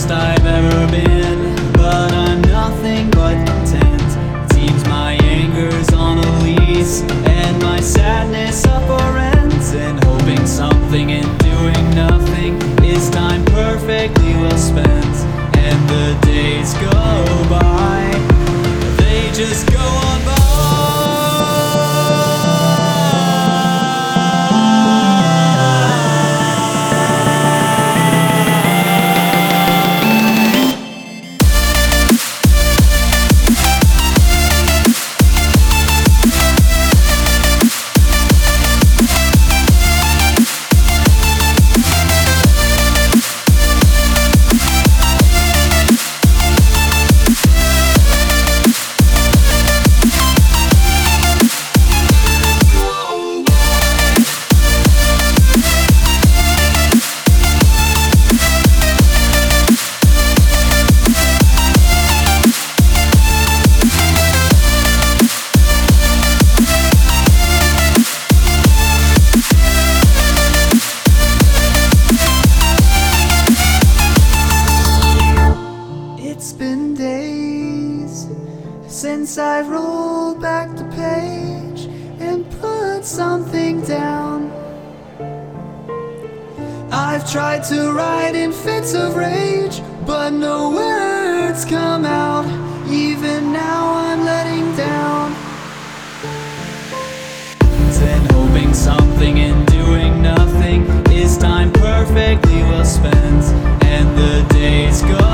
best I've ever been, but I'm nothing but content. It seems my anger's on a lease, and my sadness up for rent. And hoping something and doing nothing is time perfectly well spent. And the days go by, they just go on by. It's been days since I rolled back the page and put something down. I've tried to write in fits of rage, but no words come out. Even now I'm letting down. And hoping something and doing nothing is time perfectly well spent. And the days go